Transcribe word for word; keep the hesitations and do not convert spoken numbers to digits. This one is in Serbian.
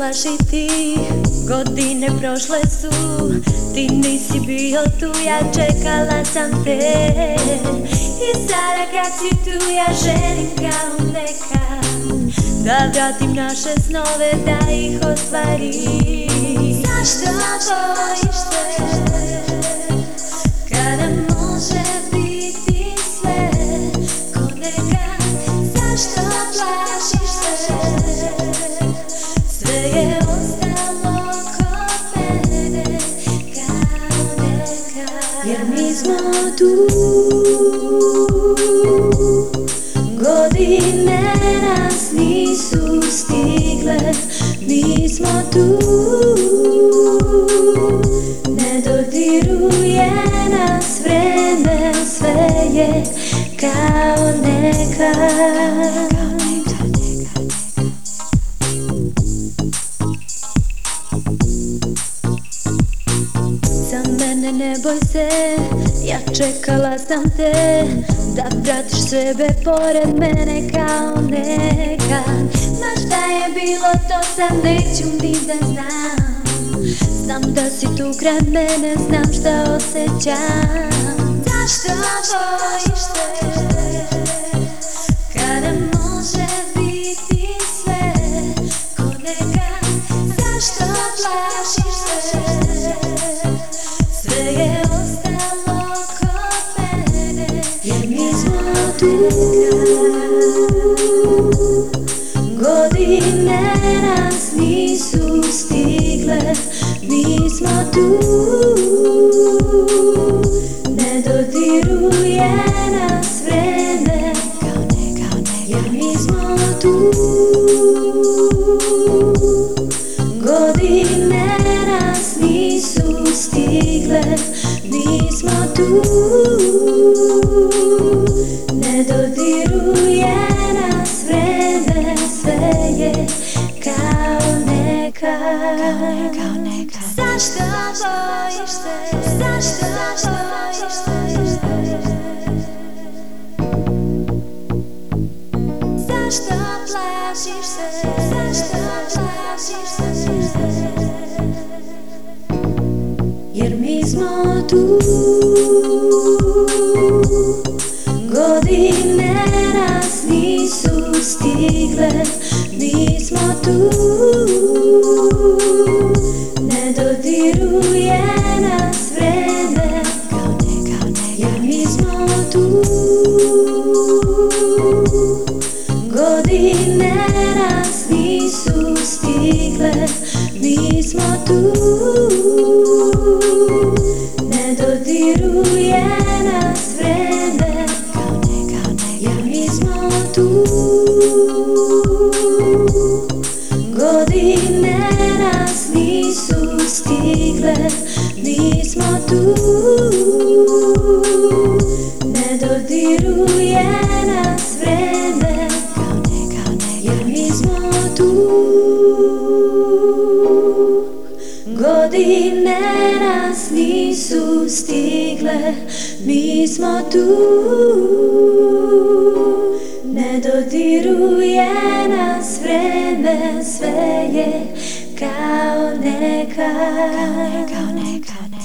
plašiti, godine prošle su, ti nisi bio tu, ja čekala sam te. I sada kad si tu, ja želim kao nekad da vratim naše snove, da ih ostvarim. Zašto bojiš se kada može biti sve ko nekad? Zašto plašiš se? Sve je ostalo kod mene kao nekad. Jer mi smo tu, godine nas nisu stigle, mi smo tu, ne dodiruje nas vreme, sve je kao nekad. Za mene ne boj se, ja čekala sam te, da vratiš sebe pored mene kao nekad. Ma šta je bilo, to sad neću ni da znam. Znam da si tu kraj mene, znam šta osjećam. Zašto bojiš se kada može biti sve ko nekad? Zašto plašiš se? Sve je ostalo kod mene, jer mi smo tu, godine nas nisu stigle, mi smo tu, ne dodiruje nas vreme kao nekad, jer mi smo tu, godine nas nisu stigle, mi smo tu, ne dodiruje nas vreme, sve je kao nekad. Zašto bojiš se? Zašto bojiš se? Zašto plašiš se? Zašto plašiš se? Jer mi smo tu, godine nas nisu stigle, mi smo tu, ne dodiruje nas vreme kao nekad, jer mi smo tu, godine nas nisu stigle, mi smo tu, ne dodiruje nas vreme kao nekad, jer mi smo tu, godine nas nisu stigle, mi smo tu, ne dodiruje nas vreme kao nekad, jer mi smo tu, godine nas nisu stigle, mi smo tu, ne dodiruje nas vreme, sve je kao nekad.